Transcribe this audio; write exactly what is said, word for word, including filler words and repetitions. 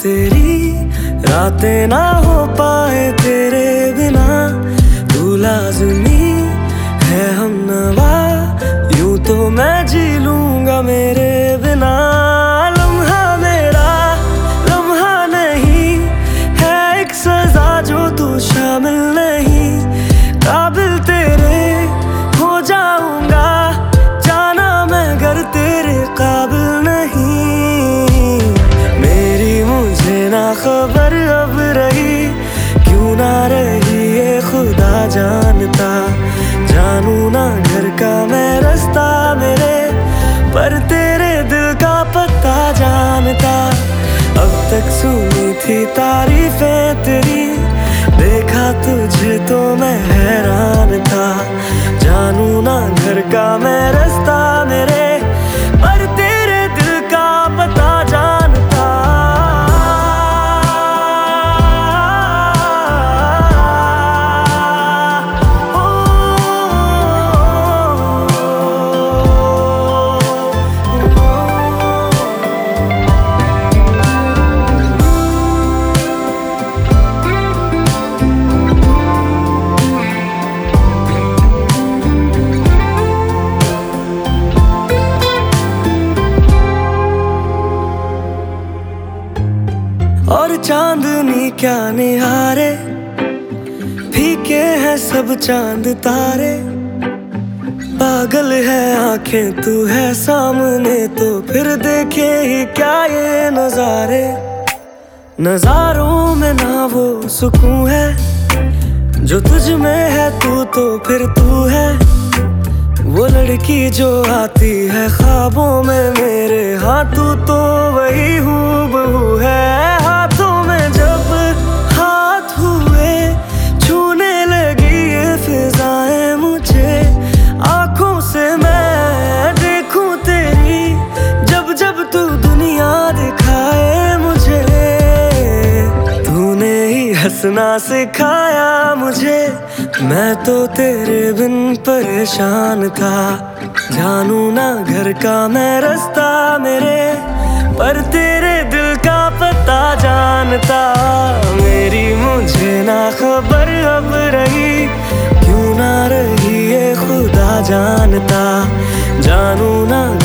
तेरी, रातें ना हो पाए तेरे बिना। तू लाज़मी है हमनवा, यूं तो मैं जी लूंगा मेरे बिना। लम्हा मेरा लम्हा नहीं है एक सजा जो तू शामिल नहीं। काबिल तेरे हो जाऊंगा, जाना मैं घर तेरे काबिल नहीं। मेरी मुझे ना खबर अब रही, क्यों ना रही ये खुदा जानता। जानू ना घर का मैं रास्ता मेरे, पर तेरे दिल का पता जानता। अब तक सुनी थी तारीफें तेरी, देखा तुझे तो मैं हैरान था। जानू ना घर का मैं रास्ता मेरे, पर तेरे दिल का पता जानता। और चांदनी क्या निहारे, फीके हैं सब चांद तारे। पागल है आंखें तू है सामने, तो फिर देखे ही क्या ये नजारे। नजारों में ना वो सुकून है जो तुझ में है, तू तो फिर तू है। वो लड़की जो आती है ख्वाबों में मेरे, हाँ तू तो वही हूबहू है। हाथों में जब हाथ हुए, छूने लगी ये फिजाएं मुझे। आंखों से मैं देखूं तेरी, जब जब तू दुनिया दिखाए मुझे। तूने ही हंसना सिखाया मुझे, मैं तो तेरे बिन परेशान था। जानू ना घर का मैं रास्ता मेरे, पर तेरे दिल का पता जानता। मेरी मुझे ना खबर अब रही, क्यों ना रही ये खुदा जानता। जानू ना